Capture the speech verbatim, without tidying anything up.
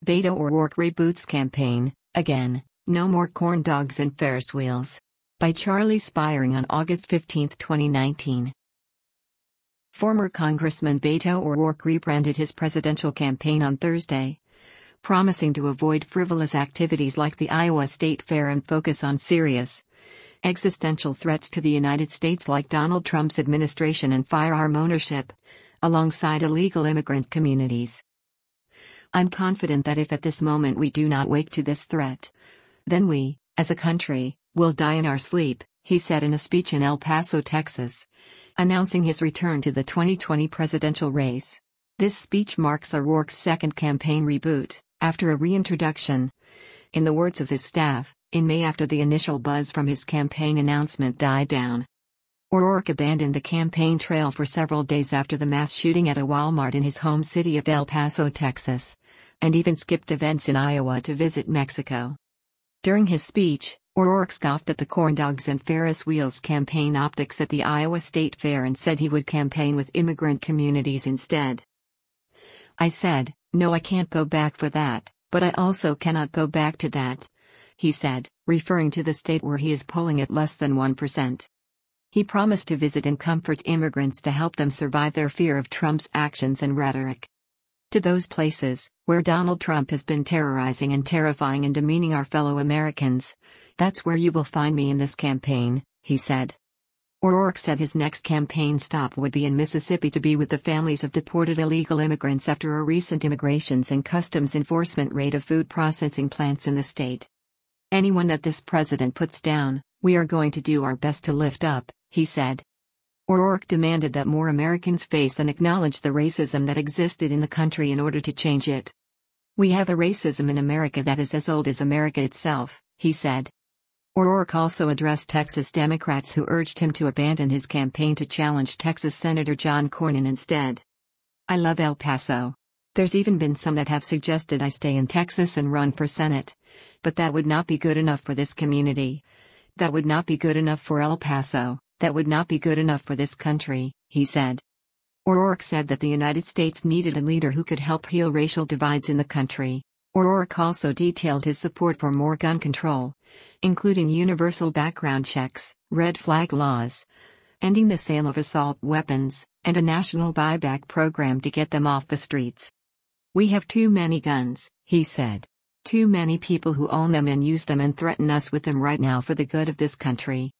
Beto O'Rourke reboots campaign, again, no more corn dogs and Ferris wheels. By Charlie Spiring on August fifteenth, twenty nineteen. Former Congressman Beto O'Rourke rebranded his presidential campaign on Thursday, promising to avoid frivolous activities like the Iowa State Fair and focus on serious, existential threats to the United States like Donald Trump's administration and firearm ownership, alongside illegal immigrant communities. "I'm confident that if at this moment we do not wake to this threat, then we, as a country, will die in our sleep," he said in a speech in El Paso, Texas, announcing his return to the twenty twenty presidential race. This speech marks O'Rourke's second campaign reboot, after a reintroduction, in the words of his staff, in May after the initial buzz from his campaign announcement died down. O'Rourke abandoned the campaign trail for several days after the mass shooting at a Walmart in his home city of El Paso, Texas, and even skipped events in Iowa to visit Mexico. During his speech, O'Rourke scoffed at the corn dogs and Ferris wheels campaign optics at the Iowa State Fair and said he would campaign with immigrant communities instead. "I said, no, I can't go back for that, but I also cannot go back to that," he said, referring to the state where he is polling at less than one percent. He promised to visit and comfort immigrants to help them survive their fear of Trump's actions and rhetoric. "To those places, where Donald Trump has been terrorizing and terrifying and demeaning our fellow Americans, that's where you will find me in this campaign," he said. O'Rourke said his next campaign stop would be in Mississippi to be with the families of deported illegal immigrants after a recent Immigrations and Customs Enforcement raid of food processing plants in the state. "Anyone that this president puts down, we are going to do our best to lift up," he said. O'Rourke demanded that more Americans face and acknowledge the racism that existed in the country in order to change it. "We have a racism in America that is as old as America itself," he said. O'Rourke also addressed Texas Democrats who urged him to abandon his campaign to challenge Texas Senator John Cornyn instead. "I love El Paso. There's even been some that have suggested I stay in Texas and run for Senate. But that would not be good enough for this community. That would not be good enough for El Paso. That would not be good enough for this country," he said. O'Rourke said that the United States needed a leader who could help heal racial divides in the country. O'Rourke also detailed his support for more gun control, including universal background checks, red flag laws, ending the sale of assault weapons, and a national buyback program to get them off the streets. "We have too many guns," he said. "Too many people who own them and use them and threaten us with them right now for the good of this country."